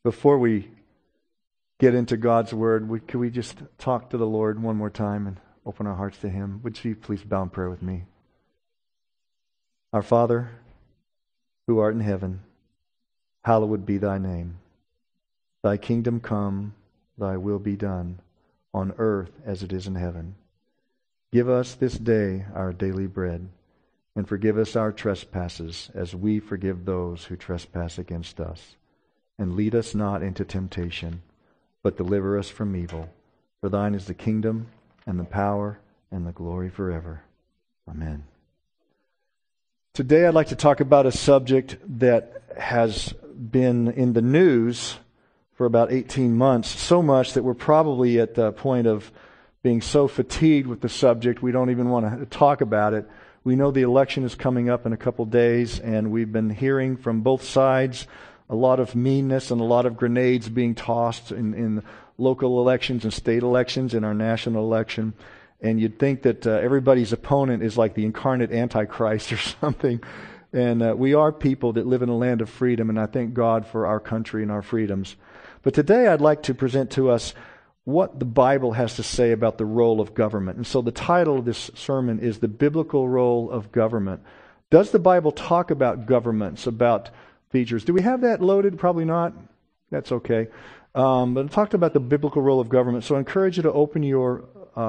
Before we get into God's Word, could we just talk to the Lord one more time and open our hearts to Him? Would you please bow in prayer with me? Our Father, who art in heaven, hallowed be Thy name. Thy kingdom come, Thy will be done, on earth as it is in heaven. Give us this day our daily bread, and forgive us our trespasses, as we forgive those who trespass against us. And lead us not into temptation, but deliver us from evil. For Thine is the kingdom, and the power, and the glory forever. Amen. Today I'd like to talk about a subject that has been in the news for about 18 months, so much that we're probably at the point of being so fatigued with the subject we don't even want to talk about it. We know the election is coming up in a couple days, and we've been hearing from both sides a lot of meanness and a lot of grenades being tossed in local elections and state elections, in our national election. And you'd think that everybody's opponent is like the incarnate Antichrist or something. And we are people that live in a land of freedom, and I thank God for our country and our freedoms. But today I'd like to present to us what the Bible has to say about the role of government. And so the title of this sermon is The Biblical Role of Government. Does the Bible talk about governments, about features? Do we have that loaded? Probably not. That's okay. But it talked about the biblical role of government. So I encourage you to open your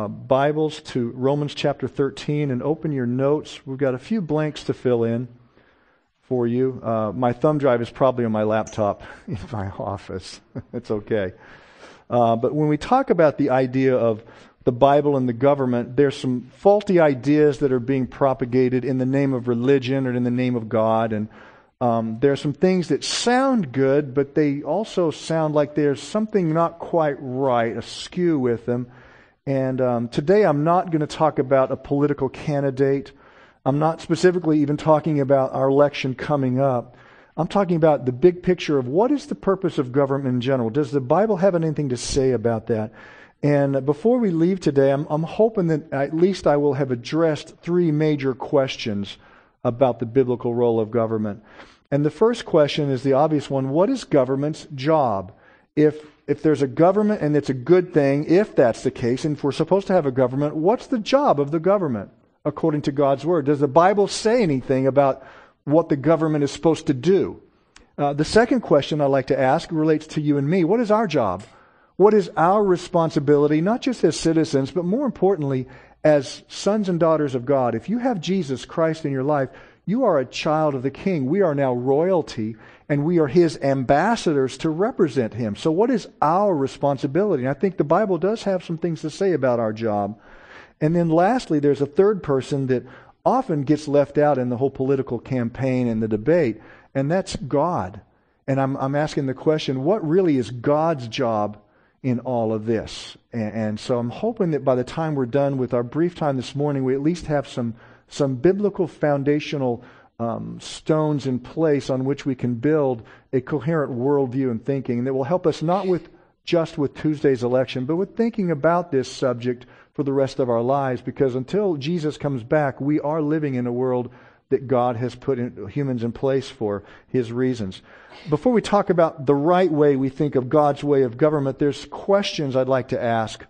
Bibles to Romans chapter 13 and open your notes. We've got a few blanks to fill in for you. My thumb drive is probably on my laptop in my office. It's okay. But when we talk about the idea of the Bible and the government, there's some faulty ideas that are being propagated in the name of religion or in the name of God. And there are some things that sound good, but they also sound like there's something not quite right, askew with them. And today I'm not going to talk about a political candidate. I'm not specifically even talking about our election coming up. I'm talking about the big picture of what is the purpose of government in general. Does the Bible have anything to say about that? And before we leave today, I'm hoping that at least I will have addressed three major questions about the biblical role of government. And the first question is the obvious one: what is government's job? If there's a government and it's a good thing, if that's the case, and if we're supposed to have a government, what's the job of the government according to God's Word? Does the Bible say anything about what the government is supposed to do? The second question I'd like to ask relates to you and me. What is our job? What is our responsibility, not just as citizens, but more importantly, as sons and daughters of God? If you have Jesus Christ in your life, you are a child of the King. We are now royalty, and we are His ambassadors to represent Him. So what is our responsibility? And I think the Bible does have some things to say about our job. And then lastly, there's a third person that often gets left out in the whole political campaign and the debate, and that's God. And I'm asking the question, what really is God's job in all of this? And so I'm hoping that by the time we're done with our brief time this morning, we at least have some biblical foundational stones in place on which we can build a coherent worldview and thinking that will help us not just with Tuesday's election, but with thinking about this subject for the rest of our lives. Because until Jesus comes back, we are living in a world that God has put humans in place for His reasons. Before we talk about the right way we think of God's way of government, there's questions I'd like to ask.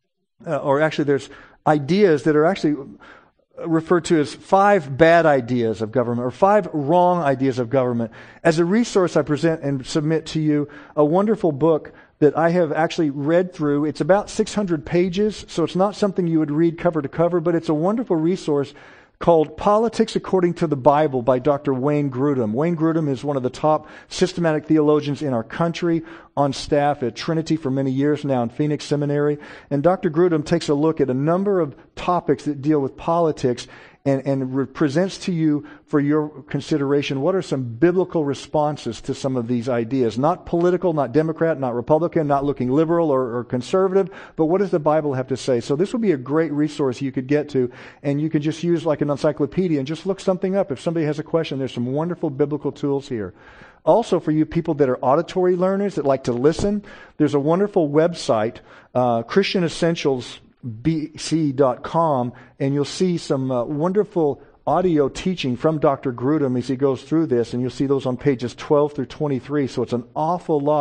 Or actually, there's ideas that are actually referred to as 5 bad ideas of government, or 5 wrong ideas of government. As a resource, I present and submit to you a wonderful book that I have actually read through. It's about 600 pages, so it's not something you would read cover to cover, but it's a wonderful resource called Politics According to the Bible by Dr. Wayne Grudem. Wayne Grudem is one of the top systematic theologians in our country, on staff at Trinity for many years now in Phoenix Seminary. And Dr. Grudem takes a look at a number of topics that deal with politics and presents to you for your consideration what are some biblical responses to some of these ideas. Not political, not Democrat, not Republican, not looking liberal or conservative, but what does the Bible have to say? So this would be a great resource you could get to, and you could just use like an encyclopedia and just look something up. If somebody has a question, there's some wonderful biblical tools here. Also, for you people that are auditory learners that like to listen, there's a wonderful website, Christian Essentials bc.com, and you'll see some wonderful audio teaching from Dr. Grudem as he goes through this, and you'll see those on pages 12 through 23. So it's an awful lot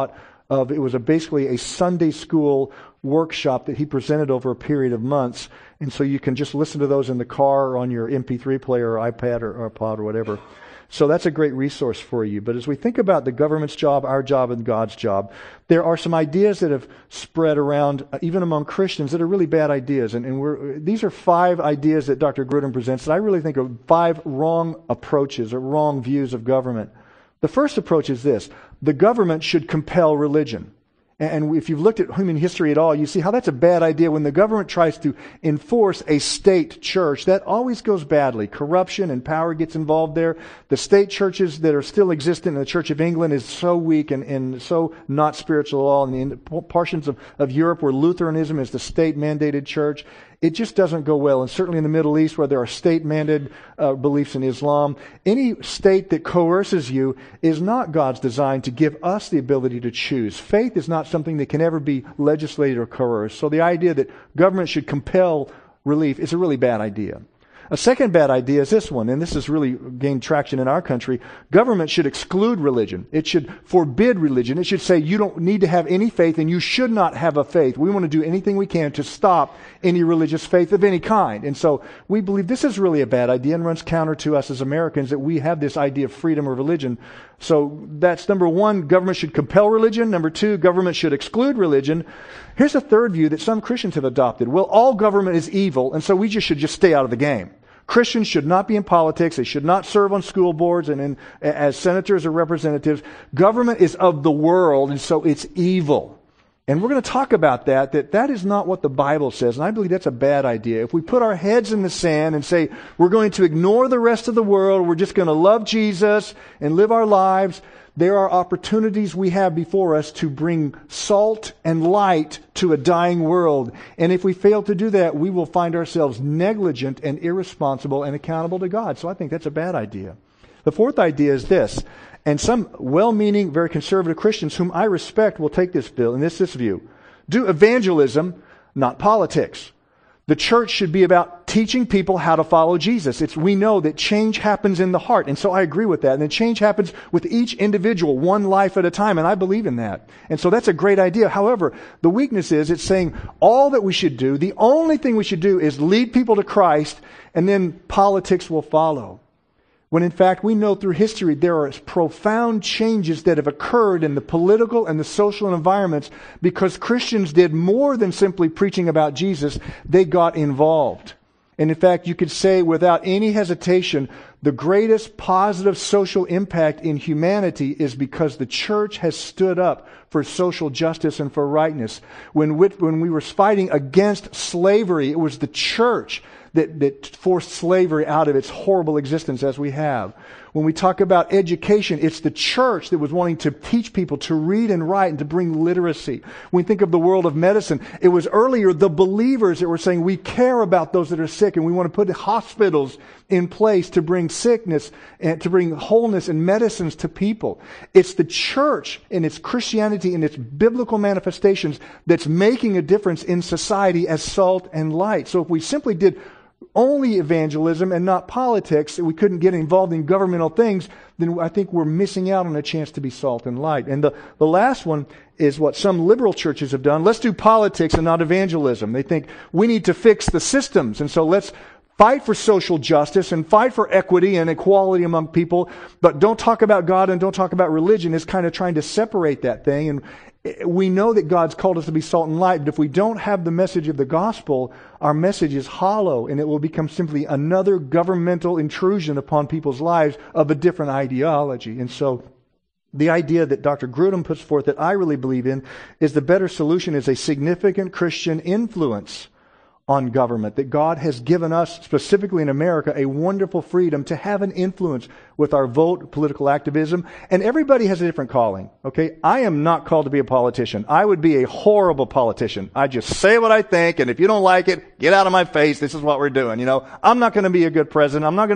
it was basically a Sunday school workshop that he presented over a period of months. And so you can just listen to those in the car or on your MP3 player or iPad or pod or whatever. So that's a great resource for you. But as we think about the government's job, our job, and God's job, there are some ideas that have spread around, even among Christians, that are really bad ideas. And these are 5 ideas that Dr. Grudem presents that I really think are 5 wrong approaches or wrong views of government. The first approach is this: the government should compel religion. And if you've looked at human history at all, you see how that's a bad idea. When the government tries to enforce a state church, that always goes badly. Corruption and power gets involved there. The state churches that are still existent in the Church of England is so weak and so not spiritual at all. And in portions of Europe where Lutheranism is the state-mandated church, it just doesn't go well. And certainly in the Middle East where there are state-mandated beliefs in Islam, any state that coerces you is not God's design to give us the ability to choose. Faith is not something that can ever be legislated or coerced. So the idea that government should compel relief is a really bad idea. A second bad idea is this one, and this has really gained traction in our country. Government should exclude religion. It should forbid religion. It should say you don't need to have any faith and you should not have a faith. We want to do anything we can to stop any religious faith of any kind. And so we believe this is really a bad idea and runs counter to us as Americans, that we have this idea of freedom of religion. So that's number 1, government should compel religion. Number 2, government should exclude religion. Here's a third view that some Christians have adopted. Well, all government is evil, and so we should just stay out of the game. Christians should not be in politics. They should not serve on school boards and as senators or representatives. Government is of the world, and so it's evil. And we're going to talk about that is not what the Bible says, and I believe that's a bad idea. If we put our heads in the sand and say we're going to ignore the rest of the world, we're just going to love Jesus and live our lives, there are opportunities we have before us to bring salt and light to a dying world. And if we fail to do that, we will find ourselves negligent and irresponsible and accountable to God. So I think that's a bad idea. The fourth idea is this, and some well-meaning, very conservative Christians whom I respect will take this view. Do evangelism, not politics. The church should be about teaching people how to follow Jesus. We know that change happens in the heart, and so I agree with that. And then change happens with each individual, one life at a time, and I believe in that. And so that's a great idea. However, the weakness is it's saying all that we should do, the only thing we should do is lead people to Christ, and then politics will follow. When in fact we know through history there are profound changes that have occurred in the political and the social environments because Christians did more than simply preaching about Jesus. They got involved. And in fact, you could say without any hesitation, the greatest positive social impact in humanity is because the church has stood up for social justice and for rightness. When we were fighting against slavery, it was the church that forced slavery out of its horrible existence as we have. When we talk about education, it's the church that was wanting to teach people to read and write and to bring literacy. When we think of the world of medicine, it was earlier the believers that were saying we care about those that are sick and we want to put hospitals in place to bring sickness and to bring wholeness and medicines to people. It's the church in its Christianity and its biblical manifestations that's making a difference in society as salt and light. So if we simply did only evangelism and not politics, that we couldn't get involved in governmental things, then I think we're missing out on a chance to be salt and light. And the last one is what some liberal churches have done. Let's do politics and not evangelism. They think we need to fix the systems, and so let's fight for social justice and fight for equity and equality among people, but don't talk about God and don't talk about religion. Is kind of trying to separate that thing. And we know that God's called us to be salt and light, but if we don't have the message of the gospel, our message is hollow and it will become simply another governmental intrusion upon people's lives of a different ideology. And so the idea that Dr. Grudem puts forth that I really believe in is the better solution is a significant Christian influence on government, that God has given us, specifically in America, a wonderful freedom to have an influence with our vote, political activism, and everybody has a different calling, okay? I am not called to be a politician. I would be a horrible politician. I just say what I think, and if you don't like it, get out of my face. This is what we're doing, you know? I'm not going to be a good president. I'm not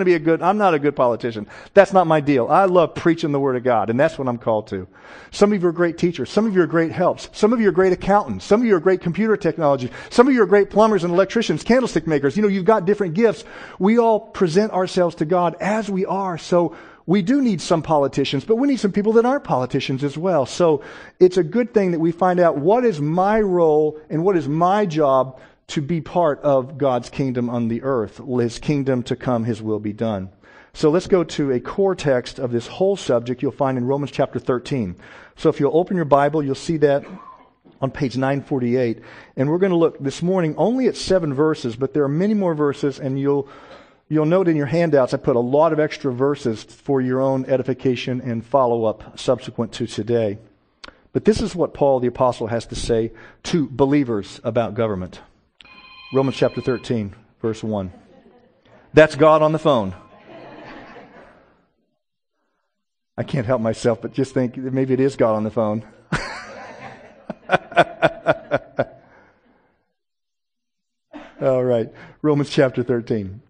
a good politician. That's not my deal. I love preaching the Word of God, and that's what I'm called to. Some of you are great teachers. Some of you are great helps. Some of you are great accountants. Some of you are great computer technology. Some of you are great plumbers and electricians, candlestick makers. You know, you've got different gifts. We all present ourselves to God as we are. So we do need some politicians, but we need some people that aren't politicians as well. So it's a good thing that we find out what is my role and what is my job to be part of God's kingdom on the earth. His kingdom to come, His will be done. So let's go to a core text of this whole subject you'll find in Romans chapter 13. So if you'll open your Bible, you'll see that on page 948. And we're going to look this morning only at 7 verses, but there are many more verses, and you'll note in your handouts I put a lot of extra verses for your own edification and follow-up subsequent to today. But this is what Paul the Apostle has to say to believers about government. Romans chapter 13, verse 1. That's God on the phone. I can't help myself but just think that maybe it is God on the phone. All right, Romans chapter 13.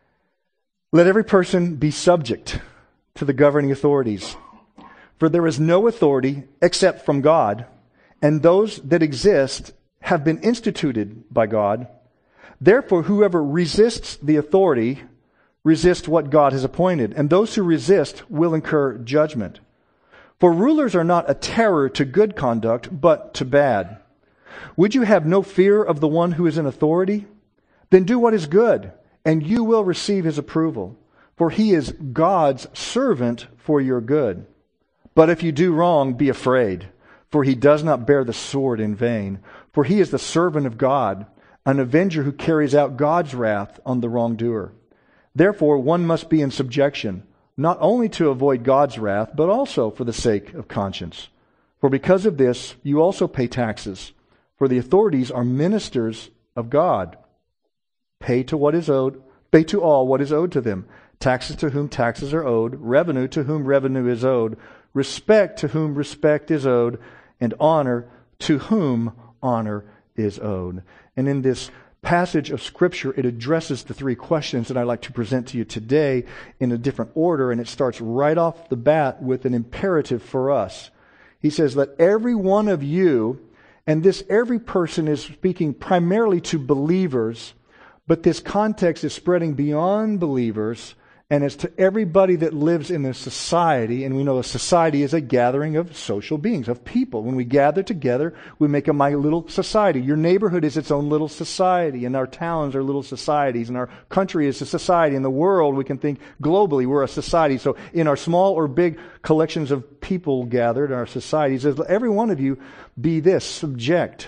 Let every person be subject to the governing authorities, for there is no authority except from God, and those that exist have been instituted by God. Therefore, whoever resists the authority resists what God has appointed, and those who resist will incur judgment. For rulers are not a terror to good conduct, but to bad. Would you have no fear of the one who is in authority? Then do what is good, and you will receive his approval, for he is God's servant for your good. But if you do wrong, be afraid, for he does not bear the sword in vain, for he is the servant of God, an avenger who carries out God's wrath on the wrongdoer. Therefore, one must be in subjection, not only to avoid God's wrath, but also for the sake of conscience. For because of this, you also pay taxes, for the authorities are ministers of God. Pay to all what is owed to them. Taxes to whom taxes are owed, revenue to whom revenue is owed, respect to whom respect is owed, and honor to whom honor is owed. And in this passage of Scripture, it addresses the 3 questions that I'd like to present to you today in a different order, and it starts right off the bat with an imperative for us. He says, let every one of you, and this every person is speaking primarily to believers, but this context is spreading beyond believers, and it's to everybody that lives in a society, and we know a society is a gathering of social beings, of people. When we gather together, we make a my little society. Your neighborhood is its own little society, and our towns are little societies, and our country is a society. In the world, we can think globally, we're a society. So in our small or big collections of people gathered in our societies, every one of you be this, subject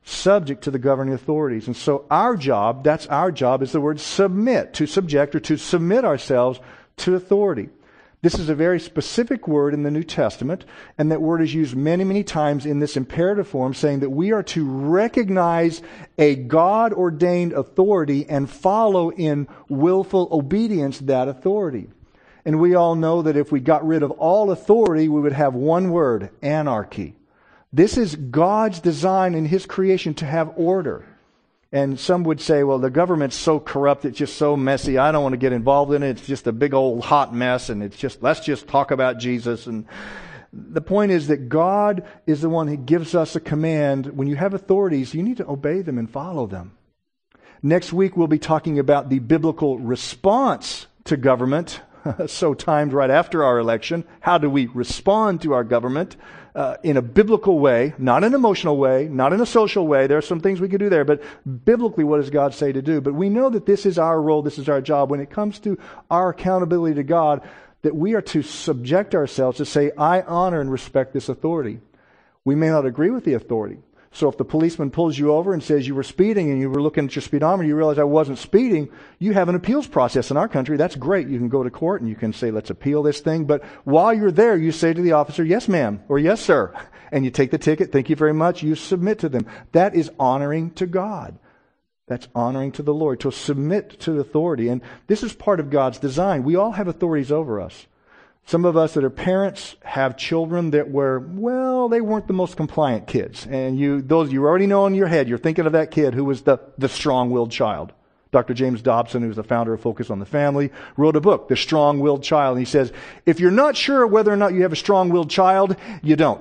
to the governing authorities. And so our job, that's our job, is the word submit, to subject or to submit ourselves to authority. This is a very specific word in the New Testament, and that word is used many, many times in this imperative form, saying that we are to recognize a God-ordained authority and follow in willful obedience that authority. And we all know that if we got rid of all authority, we would have one word, anarchy. This is God's design in His creation to have order. And some would say, well, the government's so corrupt, it's just so messy, I don't want to get involved in it. It's just a big old hot mess, and let's just talk about Jesus. And the point is that God is the one who gives us a command. When you have authorities, you need to obey them and follow them. Next week, we'll be talking about the biblical response to government, so timed right after our election. How do we respond to our government? In a biblical way, not an emotional way, not in a social way. There are some things we could do there, but biblically, what does God say to do? But we know that this is our role, this is our job. When it comes to our accountability to God, that we are to subject ourselves to say, I honor and respect this authority. We may not agree with the authority. So if the policeman pulls you over and says you were speeding and you were looking at your speedometer, you realize I wasn't speeding, you have an appeals process in our country. That's great. You can go to court and you can say, let's appeal this thing. But while you're there, you say to the officer, yes, ma'am, or yes, sir. And you take the ticket. Thank you very much. You submit to them. That is honoring to God. That's honoring to the Lord, to submit to authority. And this is part of God's design. We all have authorities over us. Some of us that are parents have children that they weren't the most compliant kids. And you already know in your head, you're thinking of that kid who was the strong-willed child. Dr. James Dobson, who's the founder of Focus on the Family, wrote a book, The Strong-Willed Child. And he says, if you're not sure whether or not you have a strong-willed child, you don't.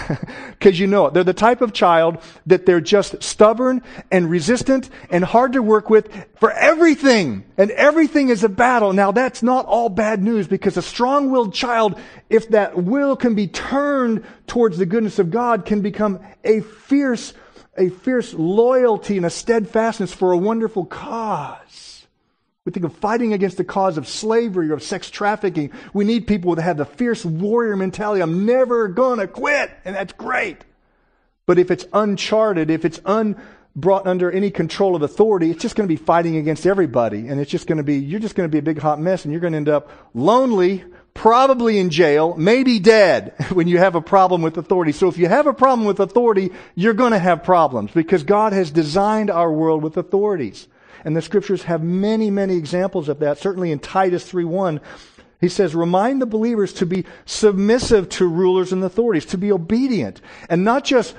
Because you know it. They're the type of child that they're just stubborn and resistant and hard to work with for everything. And everything is a battle. Now that's not all bad news, because a strong-willed child, if that will can be turned towards the goodness of God, can become a fierce loyalty and a steadfastness for a wonderful cause. We think of fighting against the cause of slavery or of sex trafficking. We need people that have the fierce warrior mentality. I'm never going to quit. And that's great. But if it's uncharted, if it's brought under any control of authority, it's just going to be fighting against everybody. And it's just going to be, you're just going to be a big hot mess, and you're going to end up lonely, probably in jail, maybe dead when you have a problem with authority. So if you have a problem with authority, you're going to have problems, because God has designed our world with authorities. And the scriptures have many, many examples of that. Certainly in Titus 3:1, he says, remind the believers to be submissive to rulers and authorities, to be obedient. And not just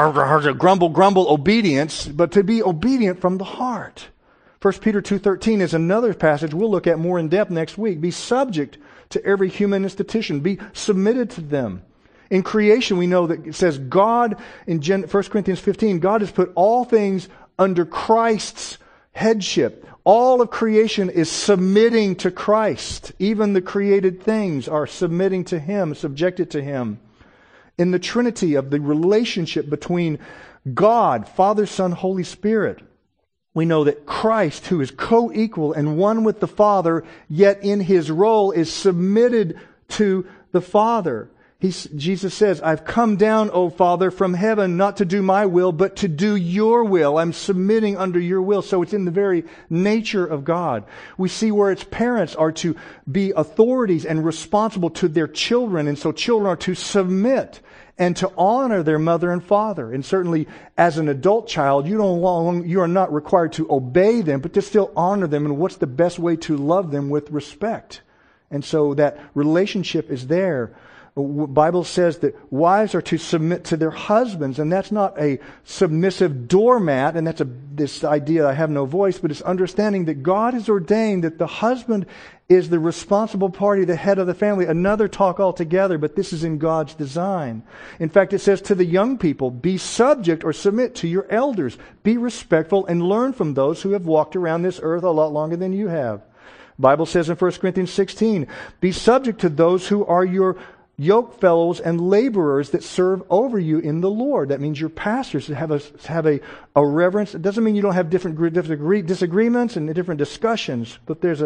grumble obedience, but to be obedient from the heart. 1 Peter 2:13 is another passage we'll look at more in depth next week. Be subject to every human institution. Be submitted to them. In creation, we know that it says God, in 1 Corinthians 15, God has put all things under Christ's headship. All of creation is submitting to Christ. Even the created things are submitting to Him, subjected to Him. In the Trinity of the relationship between God, Father, Son, Holy Spirit, we know that Christ, who is co-equal and one with the Father, yet in His role is submitted to the Father. Jesus says, I've come down, O Father, from heaven, not to do my will, but to do your will. I'm submitting under your will. So it's in the very nature of God. We see where its parents are to be authorities and responsible to their children. And so children are to submit and to honor their mother and father. And certainly as an adult child, you are not required to obey them, but to still honor them. And what's the best way to love them? With respect. And so that relationship is there. The Bible says that wives are to submit to their husbands, and that's not a submissive doormat, and that's this idea I have no voice, but it's understanding that God has ordained that the husband is the responsible party, the head of the family. Another talk altogether, but this is in God's design. In fact, it says to the young people, be subject or submit to your elders. Be respectful and learn from those who have walked around this earth a lot longer than you have. The Bible says in 1 Corinthians 16, be subject to those who are your yoke fellows and laborers that serve over you in the Lord. That means your pastors have a reverence. It doesn't mean you don't have different disagreements and different discussions, but there's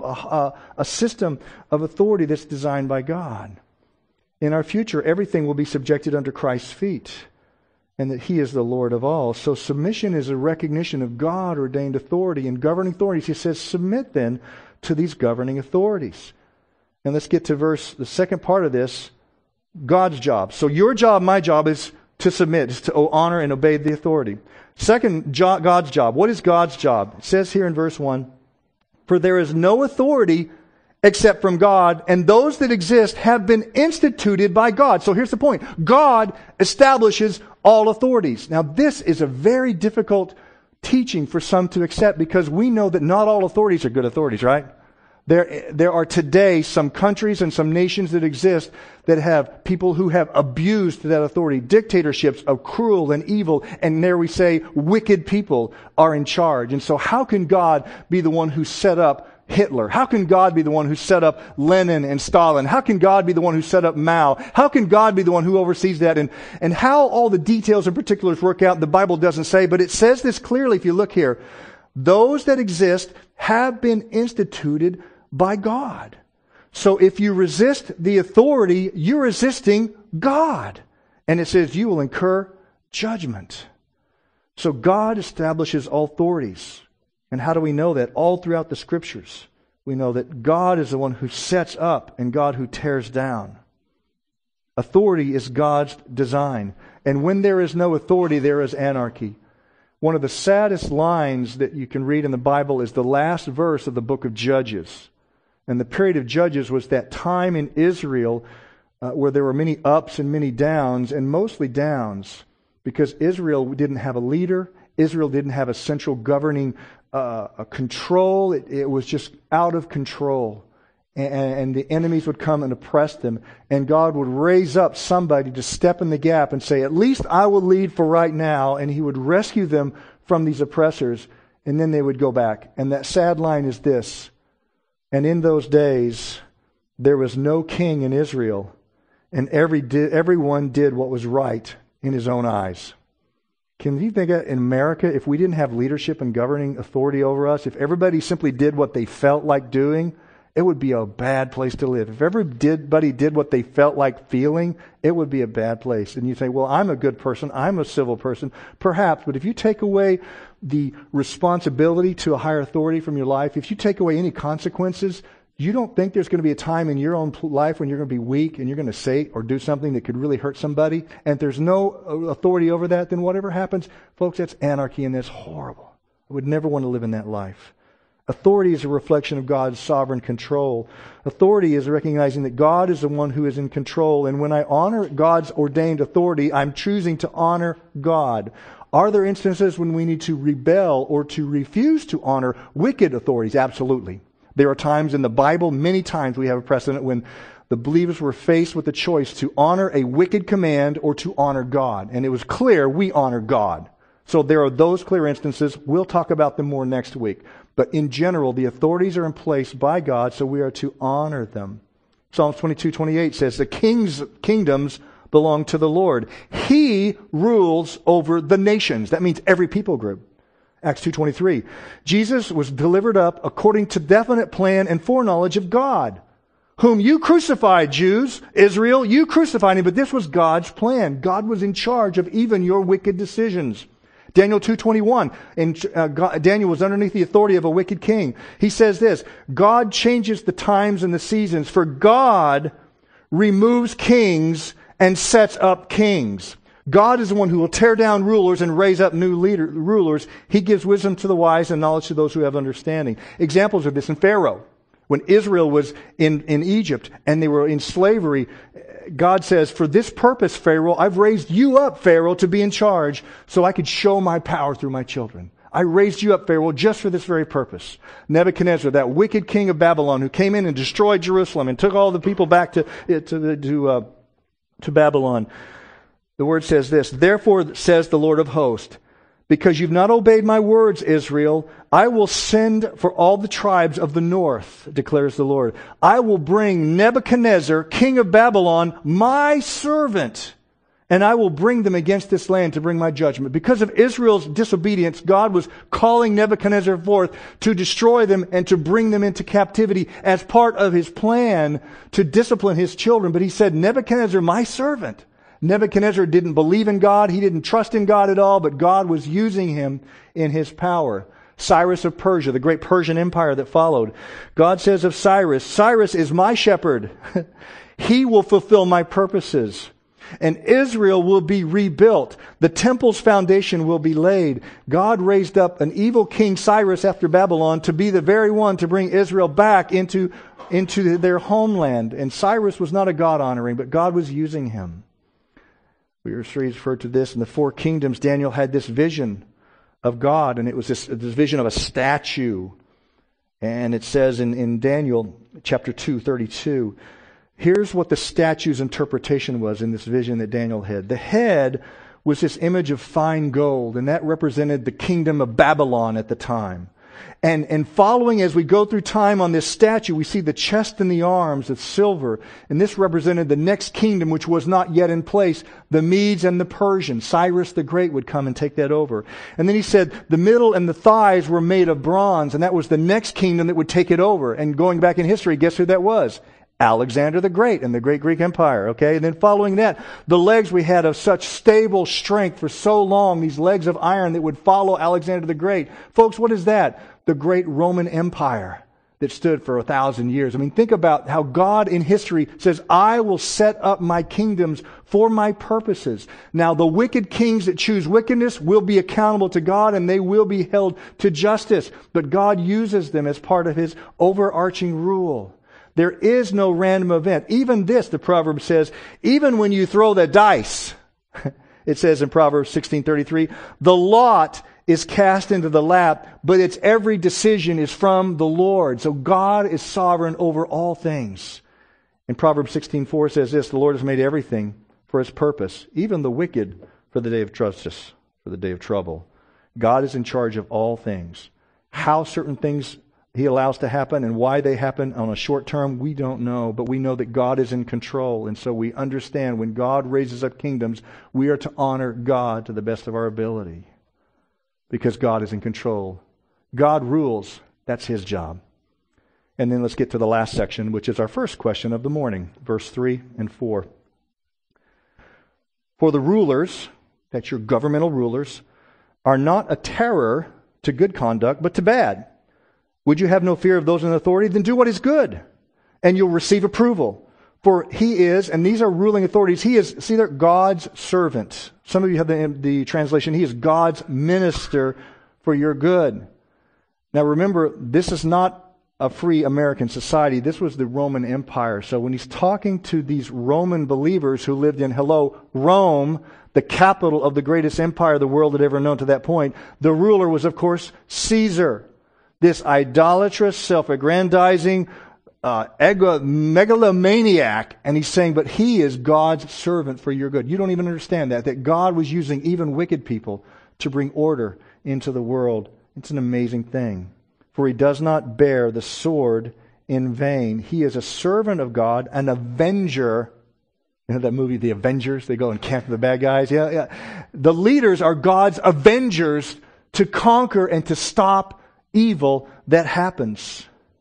a system of authority that's designed by God. In our future, everything will be subjected under Christ's feet, and that He is the Lord of all. So submission is a recognition of God-ordained authority and governing authorities. He says, submit then to these governing authorities. And let's get to the second part of this, God's job. So your job, my job, is to submit, is to honor and obey the authority. Second, God's job. What is God's job? It says here in verse 1, for there is no authority except from God, and those that exist have been instituted by God. So here's the point. God establishes all authorities. Now this is a very difficult teaching for some to accept, because we know that not all authorities are good authorities, right? There are today some countries and some nations that exist that have people who have abused that authority. Dictatorships of cruel and evil, and there we say wicked people are in charge. And so how can God be the one who set up Hitler? How can God be the one who set up Lenin and Stalin? How can God be the one who set up Mao? How can God be the one who oversees that? And how all the details and particulars work out, the Bible doesn't say, but it says this clearly if you look here. Those that exist have been instituted by God. So if you resist the authority, you're resisting God. And it says you will incur judgment. So God establishes all authorities. And how do we know that? All throughout the Scriptures. We know that God is the one who sets up and God who tears down. Authority is God's design. And when there is no authority, there is anarchy. One of the saddest lines that you can read in the Bible is the last verse of the book of Judges. And the period of Judges was that time in Israel where there were many ups and many downs, and mostly downs, because Israel didn't have a leader. Israel didn't have a central governing control. It was just out of control. and the enemies would come and oppress them. And God would raise up somebody to step in the gap and say, at least I will lead for right now. And He would rescue them from these oppressors. And then they would go back. And that sad line is this. And in those days, there was no king in Israel. And everyone did what was right in his own eyes. Can you think of in America, if we didn't have leadership and governing authority over us, if everybody simply did what they felt like doing, it would be a bad place to live. If everybody did what they felt like feeling, it would be a bad place. And you say, well, I'm a good person, I'm a civil person. Perhaps, but if you take away the responsibility to a higher authority from your life, if you take away any consequences, you don't think there's going to be a time in your own life when you're going to be weak and you're going to say or do something that could really hurt somebody, and if there's no authority over that, then whatever happens, folks, that's anarchy and that's horrible. I would never want to live in that life. Authority is a reflection of God's sovereign control. Authority is recognizing that God is the one who is in control. And when I honor God's ordained authority, I'm choosing to honor God. Are there instances when we need to rebel or to refuse to honor wicked authorities? Absolutely. There are times in the Bible, many times we have a precedent when the believers were faced with the choice to honor a wicked command or to honor God. And it was clear we honor God. So there are those clear instances. We'll talk about them more next week. But in general, the authorities are in place by God, so we are to honor them. Psalms 22:28 says, the kingdoms belong to the Lord. He rules over the nations. That means every people group. Acts 2:23. Jesus was delivered up according to definite plan and foreknowledge of God, whom you crucified, Jews, Israel, you crucified Him. But this was God's plan. God was in charge of even your wicked decisions. Daniel 2:21, and Daniel was underneath the authority of a wicked king. He says this, God changes the times and the seasons, for God removes kings and sets up kings. God is the one who will tear down rulers and raise up new rulers. He gives wisdom to the wise and knowledge to those who have understanding. Examples of this in Pharaoh. When Israel was in Egypt and they were in slavery, God says, for this purpose, Pharaoh, I've raised you up, Pharaoh, to be in charge so I could show my power through my children. I raised you up, Pharaoh, just for this very purpose. Nebuchadnezzar, that wicked king of Babylon who came in and destroyed Jerusalem and took all the people back to Babylon. The word says this, therefore says the Lord of hosts, because you've not obeyed my words, Israel, I will send for all the tribes of the north, declares the Lord. I will bring Nebuchadnezzar, king of Babylon, my servant, and I will bring them against this land to bring my judgment. Because of Israel's disobedience, God was calling Nebuchadnezzar forth to destroy them and to bring them into captivity as part of His plan to discipline His children. But He said, Nebuchadnezzar, my servant. Nebuchadnezzar didn't believe in God. He didn't trust in God at all, but God was using him in His power. Cyrus of Persia, the great Persian empire that followed. God says of Cyrus, Cyrus is my shepherd. He will fulfill my purposes. And Israel will be rebuilt. The temple's foundation will be laid. God raised up an evil king, Cyrus, after Babylon, to be the very one to bring Israel back into their homeland. And Cyrus was not a God-honoring, but God was using him. We refer to this in the four kingdoms. Daniel had this vision of God, and it was this vision of a statue. And it says in Daniel chapter 2:32, here's what the statue's interpretation was in this vision that Daniel had. The head was this image of fine gold, and that represented the kingdom of Babylon at the time. And following as we go through time on this statue, we see the chest and the arms of silver. And this represented the next kingdom, which was not yet in place, the Medes and the Persians. Cyrus the Great would come and take that over. And then he said the middle and the thighs were made of bronze, and that was the next kingdom that would take it over. And going back in history, guess who that was? Alexander the Great and the great Greek Empire, okay? And then following that, the legs we had of such stable strength for so long, these legs of iron that would follow Alexander the Great. Folks, what is that? The great Roman Empire that stood for 1,000 years. I mean, think about how God in history says, I will set up my kingdoms for my purposes. Now, the wicked kings that choose wickedness will be accountable to God and they will be held to justice. But God uses them as part of His overarching rule. There is no random event. Even this, the proverb says, even when you throw the dice, it says in Proverbs 16:33, the lot is cast into the lap, but its every decision is from the Lord. So God is sovereign over all things. And Proverbs 16:4 says this, the Lord has made everything for His purpose, even the wicked for the day of justice, for the day of trouble. God is in charge of all things. How certain things He allows to happen and why they happen on a short term, we don't know. But we know that God is in control. And so we understand when God raises up kingdoms, we are to honor God to the best of our ability. Because God is in control. God rules. That's His job. And then let's get to the last section, which is our first question of the morning. Verse 3 and 4. For the rulers, that's your governmental rulers, are not a terror to good conduct, but to bad. Would you have no fear of those in authority? Then do what is good, and you'll receive approval. For He is, and these are ruling authorities, He is, see there, God's servant. Some of you have the translation, He is God's minister for your good. Now remember, this is not a free American society. This was the Roman Empire. So when He's talking to these Roman believers who lived in, Rome, the capital of the greatest empire the world had ever known to that point, the ruler was, of course, Caesar. This idolatrous, self-aggrandizing, megalomaniac. And He's saying, but He is God's servant for your good. You don't even understand that God was using even wicked people to bring order into the world. It's an amazing thing. For He does not bear the sword in vain. He is a servant of God, an avenger. You know that movie, The Avengers? They go and camp the bad guys. Yeah. The leaders are God's avengers to conquer and to stop evil that happens.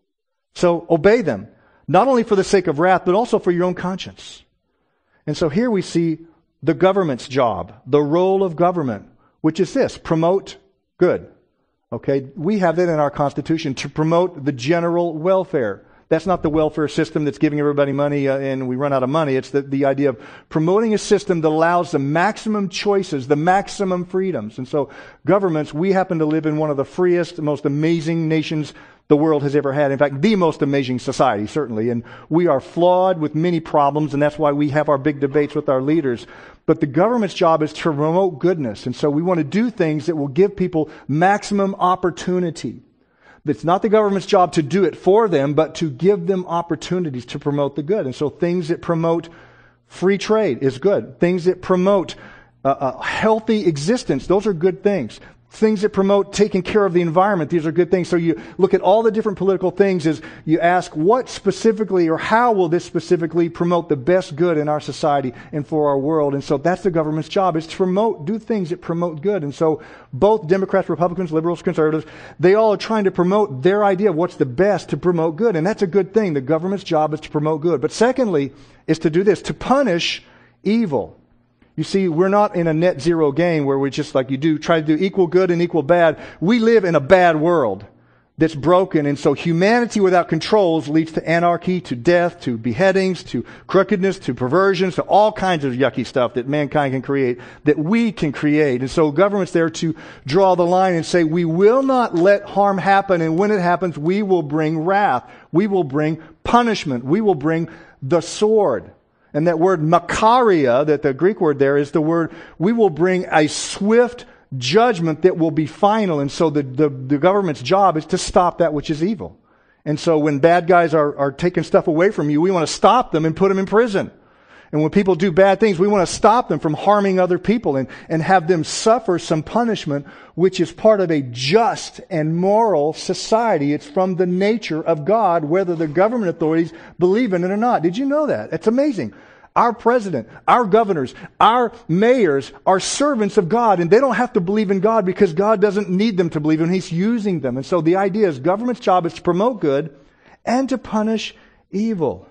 So obey them, not only for the sake of wrath, but also for your own conscience. And so here we see the government's job, the role of government, which is this, promote good. Okay, we have that in our Constitution to promote the general welfare. That's not the welfare system that's giving everybody money and we run out of money. It's the idea of promoting a system that allows the maximum choices, the maximum freedoms. And so governments, we happen to live in one of the freest, most amazing nations the world has ever had. In fact, the most amazing society, certainly. And we are flawed with many problems, and that's why we have our big debates with our leaders. But the government's job is to promote goodness. And so we want to do things that will give people maximum opportunity. It's not the government's job to do it for them, but to give them opportunities to promote the good. And so things that promote free trade is good. Things that promote a healthy existence, those are good things. Things that promote taking care of the environment, these are good things. So you look at all the different political things as you ask what specifically or how will this specifically promote the best good in our society and for our world. And so that's the government's job, is to do things that promote good. And so both Democrats, Republicans, liberals, conservatives, they all are trying to promote their idea of what's the best to promote good. And that's a good thing. The government's job is to promote good. But secondly, is to do this, to punish evil. You see, we're not in a net zero game where we just like you do try to do equal good and equal bad. We live in a bad world that's broken. And so humanity without controls leads to anarchy, to death, to beheadings, to crookedness, to perversions, to all kinds of yucky stuff that mankind can create, that we can create. And so government's there to draw the line and say, we will not let harm happen. And when it happens, we will bring wrath. We will bring punishment. We will bring the sword. And that word makaria, that the Greek word there is the word, we will bring a swift judgment that will be final. And so the government's job is to stop that which is evil. And so when bad guys are taking stuff away from you, we want to stop them and put them in prison. And when people do bad things, we want to stop them from harming other people and have them suffer some punishment, which is part of a just and moral society. It's from the nature of God, whether the government authorities believe in it or not. Did you know that? It's amazing. Our president, our governors, our mayors are servants of God, and they don't have to believe in God because God doesn't need them to believe in Him. He's using them. And so the idea is government's job is to promote good and to punish evil.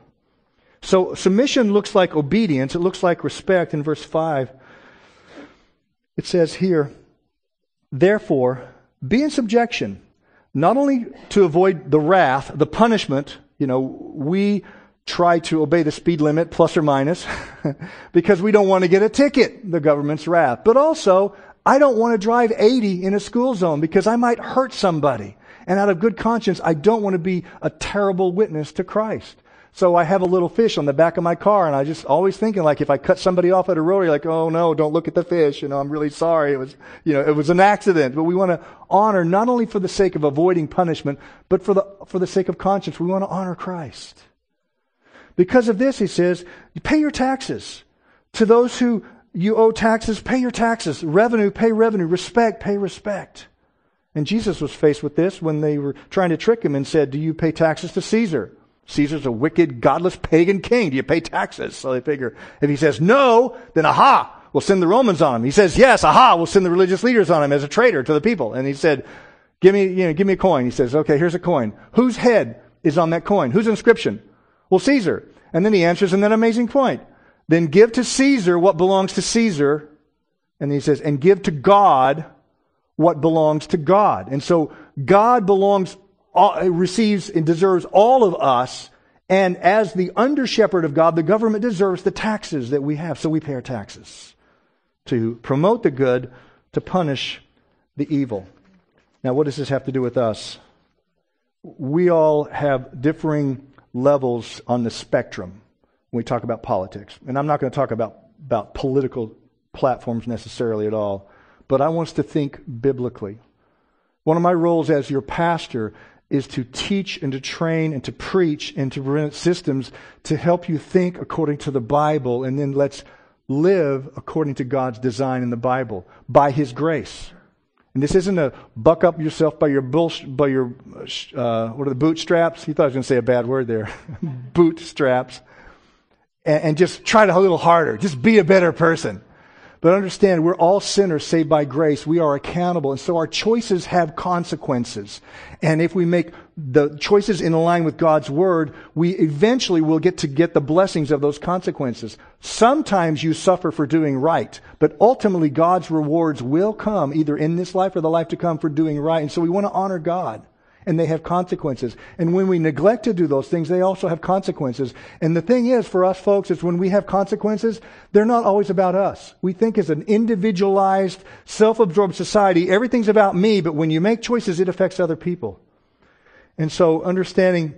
So submission looks like obedience. It looks like respect. In verse 5, it says here, therefore, be in subjection, not only to avoid the wrath, the punishment. We try to obey the speed limit, plus or minus, because we don't want to get a ticket, the government's wrath. But also, I don't want to drive 80 in a school zone because I might hurt somebody. And out of good conscience, I don't want to be a terrible witness to Christ. So I have a little fish on the back of my car, and I just always thinking, like, if I cut somebody off at a rotary, like, oh no, don't look at the fish. I'm really sorry. It was an accident. But we want to honor, not only for the sake of avoiding punishment, but for the sake of conscience. We want to honor Christ. Because of this, he says, pay your taxes. To those who you owe taxes, pay your taxes. Revenue, pay revenue. Respect, pay respect. And Jesus was faced with this when they were trying to trick him and said, do you pay taxes to Caesar? Caesar's a wicked, godless, pagan king. Do you pay taxes? So they figure, if he says no, then aha, we'll send the Romans on him. He says yes, aha, we'll send the religious leaders on him as a traitor to the people. And he said, give me a coin. He says, okay, here's a coin. Whose head is on that coin? Whose inscription? Well, Caesar. And then he answers in that amazing point. Then give to Caesar what belongs to Caesar. And he says, and give to God what belongs to God. And so God receives and deserves all of us. And as the under shepherd of God, the government deserves the taxes that we have. So we pay our taxes to promote the good, to punish the evil. Now, what does this have to do with us? We all have differing levels on the spectrum when we talk about politics. And I'm not going to talk about political platforms necessarily at all, but I want us to think biblically. One of my roles as your pastor is to teach and to train and to preach and to present systems to help you think according to the Bible, and then let's live according to God's design in the Bible by His grace. And this isn't a buck up yourself by your bootstraps. He thought I was going to say a bad word there. Bootstraps. And just try a little harder. Just be a better person. But understand, we're all sinners saved by grace. We are accountable. And so our choices have consequences. And if we make the choices in line with God's Word, we eventually will get the blessings of those consequences. Sometimes you suffer for doing right, but ultimately God's rewards will come either in this life or the life to come for doing right. And so we want to honor God. And they have consequences. And when we neglect to do those things, they also have consequences. And the thing is, for us folks, is when we have consequences, they're not always about us. We think as an individualized, self-absorbed society, everything's about me, but when you make choices, it affects other people. And so understanding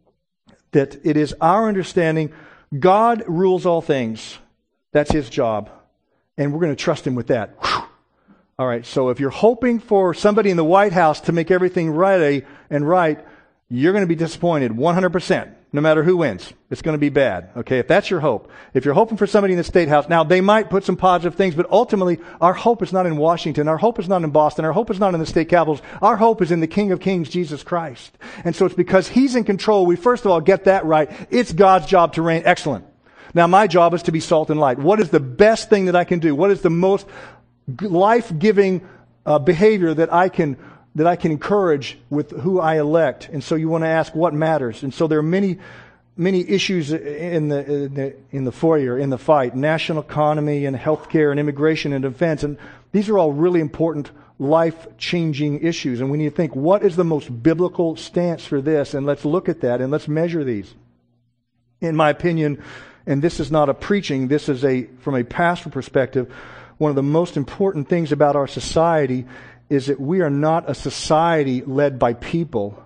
that it is our understanding, God rules all things. That's His job. And we're going to trust Him with that. Whew. All right, so if you're hoping for somebody in the White House to make everything right, you're going to be disappointed 100%, no matter who wins. It's going to be bad, okay, if that's your hope. If you're hoping for somebody in the State House, now they might put some positive things, but ultimately our hope is not in Washington, our hope is not in Boston, our hope is not in the state capitals, our hope is in the King of Kings, Jesus Christ. And so it's because He's in control, we first of all get that right. It's God's job to reign. Excellent. Now my job is to be salt and light. What is the best thing that I can do? What is the most life-giving behavior that I can encourage with who I elect? And so you want to ask what matters. And so there are many issues in the foyer, in the fight: national economy and healthcare and immigration and defense. And these are all really important life-changing issues. And we need to think, what is the most biblical stance for this? And let's look at that and let's measure these. In my opinion, and this is not a preaching, this is from a pastoral perspective, one of the most important things about our society is that we are not a society led by people.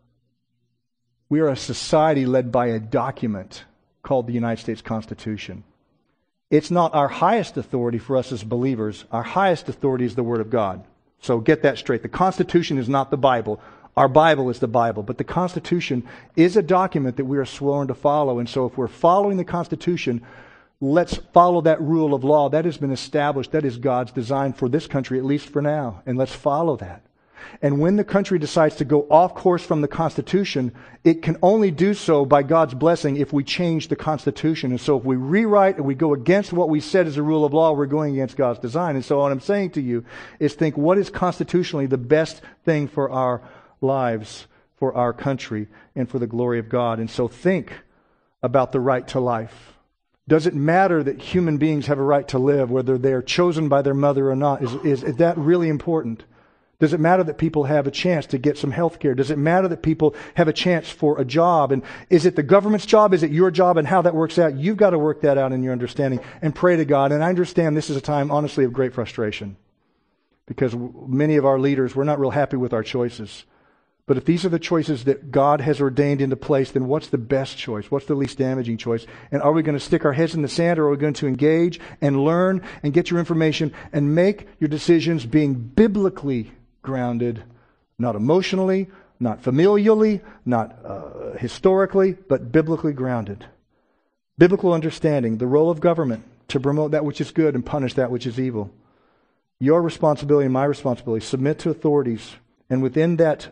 We are a society led by a document called the United States Constitution. It's not our highest authority for us as believers. Our highest authority is the Word of God. So get that straight. The Constitution is not the Bible. Our Bible is the Bible. But the Constitution is a document that we are sworn to follow. And so if we're following the Constitution, let's follow that rule of law. That has been established. That is God's design for this country, at least for now. And let's follow that. And when the country decides to go off course from the Constitution, it can only do so by God's blessing if we change the Constitution. And so if we rewrite and we go against what we said as a rule of law, we're going against God's design. And so what I'm saying to you is think, what is constitutionally the best thing for our lives, for our country, and for the glory of God? And so think about the right to life. Does it matter that human beings have a right to live, whether they are chosen by their mother or not? Is that really important? Does it matter that people have a chance to get some health care? Does it matter that people have a chance for a job? And is it the government's job? Is it your job? And how that works out? You've got to work that out in your understanding and pray to God. And I understand this is a time, honestly, of great frustration, because many of our leaders, we're not real happy with our choices. But if these are the choices that God has ordained into place, then what's the best choice? What's the least damaging choice? And are we going to stick our heads in the sand, or are we going to engage and learn and get your information and make your decisions being biblically grounded, not emotionally, not familially, not historically, but biblically grounded? Biblical understanding, the role of government to promote that which is good and punish that which is evil. Your responsibility and my responsibility, submit to authorities, and within that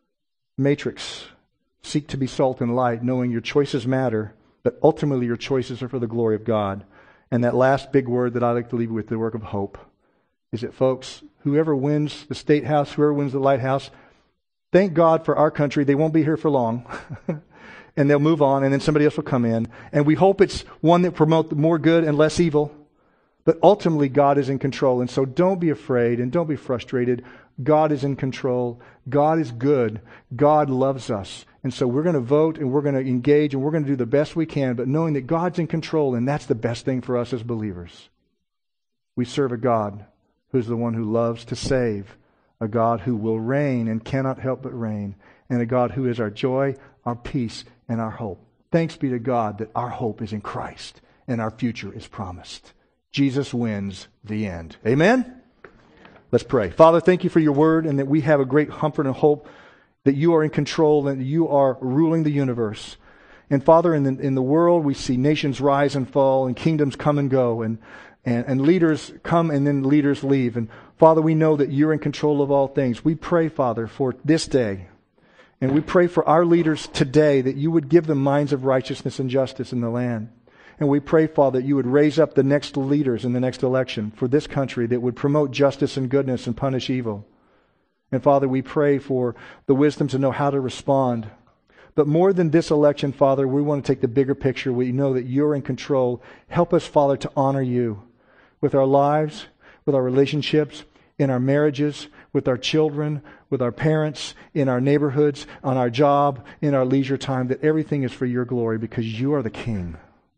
matrix, seek to be salt and light, knowing your choices matter, but ultimately your choices are for the glory of God. And that last big word that I like to leave you with, the work of hope, is that, folks, whoever wins the State House, whoever wins the Lighthouse, thank God for our country. They won't be here for long. And they'll move on, and then somebody else will come in. And we hope it's one that promotes more good and less evil. But ultimately, God is in control. And so don't be afraid and don't be frustrated. God is in control. God is good. God loves us. And so we're going to vote and we're going to engage and we're going to do the best we can, but knowing that God's in control, and that's the best thing for us as believers. We serve a God who's the one who loves to save, a God who will reign and cannot help but reign, and a God who is our joy, our peace, and our hope. Thanks be to God that our hope is in Christ and our future is promised. Jesus wins the end. Amen? Let's pray. Father, thank you for your word, and that we have a great comfort and hope that you are in control and that you are ruling the universe. And Father, in the world, we see nations rise and fall and kingdoms come and go and leaders come and then leaders leave. And Father, we know that you're in control of all things. We pray, Father, for this day. And we pray for our leaders today that you would give them minds of righteousness and justice in the land. And we pray, Father, that you would raise up the next leaders in the next election for this country that would promote justice and goodness and punish evil. And Father, we pray for the wisdom to know how to respond. But more than this election, Father, we want to take the bigger picture. We know that you're in control. Help us, Father, to honor you with our lives, with our relationships, in our marriages, with our children, with our parents, in our neighborhoods, on our job, in our leisure time, that everything is for your glory because you are the King.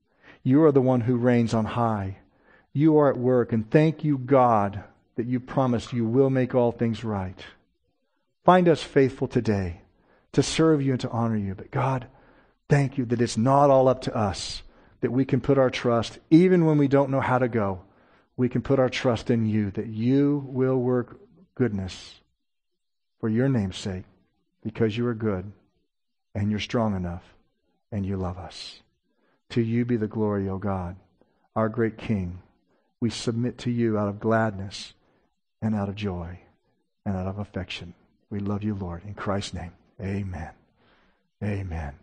You are the one who reigns on high. You are at work, and thank you, God, that you promised you will make all things right. Find us faithful today to serve you and to honor you. But God, thank you that it's not all up to us, that we can put our trust, even when we don't know how to go, we can put our trust in you, that you will work goodness for your name's sake, because you are good, and you're strong enough, and you love us. To you be the glory, O God, our great King. We submit to you out of gladness and out of joy and out of affection. We love you, Lord. In Christ's name, amen. Amen.